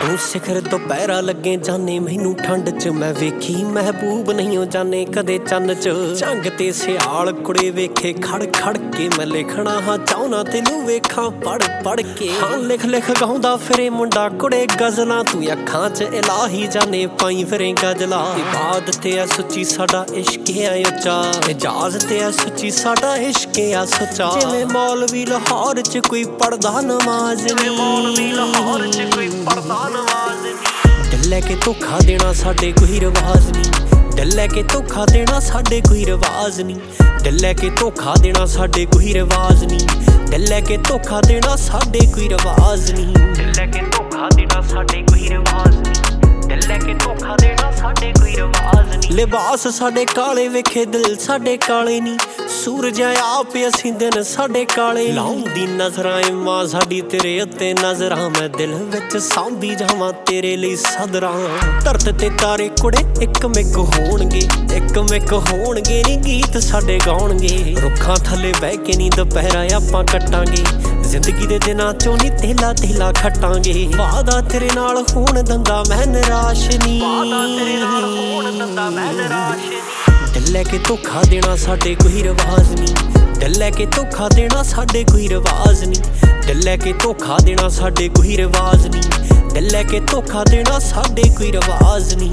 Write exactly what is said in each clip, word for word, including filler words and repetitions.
ਤੂੰ ਸਿਖਰ ਦੁਪਹਿਰਾ ਲੱਗੇ ਜਾਨੇ ਮੈਨੂੰ ਠੰਡ ਚ ਮੈਂ ਵੇਖੀ ਮਹਿਬੂਬ ਨਹੀਂ ਜਾਨੇ ਕਦੇ ਚੰਨ ਚ ਝੰਗ ਤੇ ਸਿਆਲ ਕੁੜੇ ਵੇਖੇ ਖੜ ਖੜ ਕੇ ਮੈਂ ਲਿਖਣਾ ਹਾਂ ਚਾਹੁੰਨਾ ਤੈਨੂੰ ਵੇਖਾਂ ਪੜ ਪੜ ਕੇ ਹਾਂ ਲਿਖ ਲਿਖ ਗਾਉਂਦਾ ਫਿਰੇ ਮੁੰਡਾ ਕੁੜੇ ਗਜ਼ਲਾਂ ਤੂੰ ਅੱਖਾਂ ਚ ਇਲਾਹੀ ਜਾਨੇ ਪਾਈ ਫਿਰੇ ਗਜ਼ਲਾਂ ਇਬਾਦਤ ਆ ਸੱਚੀ ਸਾਡਾ ਇਸ਼ਕ ਆ ਉੱਚਾ ਇਜਾਜ਼ਤ ਆ ਸੱਚੀ ਸਾਡਾ ਇਸ਼ਕ ਆ ਸੱਚਾ ਜਿਵੇਂ ਮੌਲਵੀ ਲਾਹੌਰ ਚ ਕੋਈ ਪੜਦਾ ਨਮਾਜ਼ ਨੀ ਮੌਲਵੀ ਲਾਹੌਰ ਚ ਕੋਈ ਪੜਦਾ ਨਮਾਜ਼ ਨੀ ਦਿਲ ਲੈ ਕੇ ਧੋਖਾ ਦੇਣਾ ਸਾਡੇ ਕੋਈ ਰਿਵਾਜ਼ ਨਹੀਂ ਦਿਲ ਲੈ ਕੇ ਧੋਖਾ ਦੇਣਾ ਸਾਡੇ ਕੋਈ ਰਿਵਾਜ਼ ਨਹੀਂ ਦਿਲ ਲੈ ਕੇ ਧੋਖਾ ਦੇਣਾ ਸਾਡੇ ਕੋਈ ਰਿਵਾਜ਼ ਨਹੀਂ ਦਿਲ ਲੈ ਕੇ ਧੋਖਾ ਦੇਣਾ ਸਾਡੇ ਕੋਈ ਰਿਵਾਜ਼ ਨਹੀਂ ਦਿਲ ਲੈ ਕੇ ਧੋਖਾ ਦੇਣਾ ਸਾਡੇ ਕੋਈ ਰਿਵਾਜ਼ ਨਹੀਂ ਦਿਲ ਲੈ ਕੇ ਧੋਖਾ ਦੇਣਾ ਸਾਡੇ ਕੋਈ ਰਿਵਾਜ਼ ਨਹੀਂ ਲਿਬਾਸ ਸਾਡੇ ਕਾਲੇ ਵੇਖੇ ਦਿਲ ਸਾਡੇ ਕਾਲੇ ਨਹੀਂ ਸੂਰਜ ਆਪ ਅਸੀਂ ਦਿਨ ਸਾਡੇ ਕਾਲੇ ਲਾਉਂਦੀ ਨਜ਼ਰਾਂ ਏ ਮਾਂ ਸਾਡੀ ਤੇਰੇ ਉੱਤੇ ਨਜ਼ਰਾਂ ਮੈਂ ਦਿਲ ਵਿੱਚ ਸਾਂਭੀ ਜਾਵਾਂ ਤੇਰੇ ਲਈ ਸਦਰਾਂ ਧਰਤ ਤੇ ਤਾਰੇ ਕੁੜੇ ਇੱਕ ਮਿਕ ਹੋਣਗੇ ਇੱਕ ਮਿਕ ਹੋਣਗੇ ਨੀ ਗੀਤ ਸਾਡੇ ਗਾਉਣਗੇ ਰੁੱਖਾਂ ਥੱਲੇ ਬਹਿ ਕੇ ਨੀ ਦੁਪਹਿਰਾ ਆਪਾਂ ਕੱਟਾਂਗੇ ਜ਼ਿੰਦਗੀ ਦੇ ਦਿਨਾਂ ਚੋਂ ਨੀ ਤੇਲਾ ਤੇਲਾ ਖੱਟਾਂਗੇ ਵਾਦਾ ਤੇਰੇ ਨਾਲ ਹੋਣ ਦੰਦਾ ਮੈਂ ਨਿਰਾਸ਼ ਨੀ ਵਾਦਾ ਤੇਰੇ ਨਾਲ ਹੋਣ ਦੰਦਾ ਮੈਂ ਨਿਰਾਸ਼ ਨੀ ਦਿਲ ਲੈ ਕੇ ਧੋਖਾ ਦੇਣਾ ਸਾਡੇ ਕੋਈ ਰਿਵਾਜ਼ ਨਹੀਂ ਦਿਲ ਲੈ ਕੇ ਧੋਖਾ ਦੇਣਾ ਸਾਡੇ ਕੋਈ ਰਿਵਾਜ਼ ਨਹੀਂ ਦਿਲ ਲੈ ਕੇ ਧੋਖਾ ਦੇਣਾ ਸਾਡੇ ਕੋਈ ਰਿਵਾਜ਼ ਨਹੀਂ ਦਿਲ ਲੈ ਕੇ ਧੋਖਾ ਦੇਣਾ ਸਾਡੇ ਕੋਈ ਰਿਵਾਜ਼ ਨਹੀਂ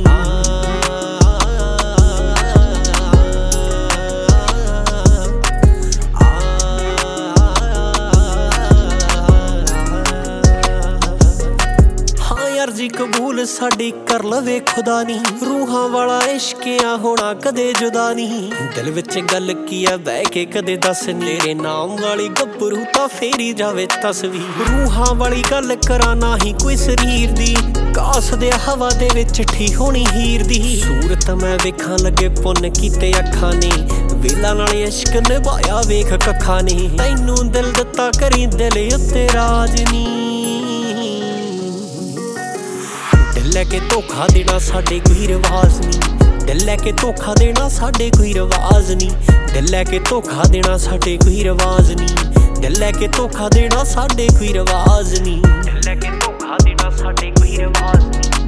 ਅਰਜ਼ੀ ਕਬੂਲ ਸਾਡੀ ਕਰ ਲਵੇ ਖੁਦਾ ਨੀ ਰੂਹਾਂ ਵਾਲਾ ਇਸ਼ਕ ਆ ਹੋਣਾ ਕਦੇ ਜੁਦਾ ਨਹੀਂ ਦਿਲ ਵਿੱਚ ਗੱਲ ਕੀ ਆ ਬਹਿ ਕੇ ਕਦੇ ਦੱਸ ਤੇਰੇ ਨਾਮ ਵਾਲੀ ਗੱਭਰੂ ਤਾਂ ਫੇਰੀ ਜਾਵੇ ਤਸਵੀਰ ਰੂਹਾਂ ਵਾਲੀ ਗੱਲ ਕਰਾਂ ਨਾ ਹੀ ਕੋਈ ਸਰੀਰ ਦੀ ਕਾਸ ਦੇ ਹਵਾ ਦੇ ਵਿੱਚ ਠੀ ਹੋਣੀ ਹੀਰ ਦੀ ਸੂਰਤ ਮੈਂ ਵੇਖਾਂ ਲੱਗੇ ਪੁੰਨ ਕੀਤੇ ਅੱਖਾਂ ਨੇ ਵੇਲਾ ਨਾਲ ਇਸ਼ਕ ਨਿਭਾਇਆ ਵੇਖ ਕੱਖਾਂ ਨੇ ਤੈਨੂੰ ਦਿਲ ਦਿੱਤਾ ਕਰੀ ਦਿਲ ਉੱਤੇ ਰਾਜ ਨੀ ਦਿਲ ਲੈ ਕੇ ਧੋਖਾ ਦੇਣਾ ਸਾਡੇ ਕੋਈ ਰਿਵਾਜ਼ ਨਹੀਂ ਦਿਲ ਲੈ ਕੇ ਧੋਖਾ ਦੇਣਾ ਸਾਡੇ ਕੋਈ ਰਿਵਾਜ਼ ਨਹੀਂ ਦਿਲ ਲੈ ਕੇ ਧੋਖਾ ਦੇਣਾ ਸਾਡੇ ਕੋਈ ਰਿਵਾਜ਼ ਨਹੀਂ ਦਿਲ ਲੈ ਕੇ ਧੋਖਾ ਦੇਣਾ ਸਾਡੇ ਕੋਈ ਰਿਵਾਜ਼ ਨਹੀਂ ਦਿਲ ਲੈ ਕੇ ਧੋਖਾ ਦੇਣਾ ਸਾਡੇ ਕੋਈ ਰਿਵਾਜ਼ ਨਹੀਂ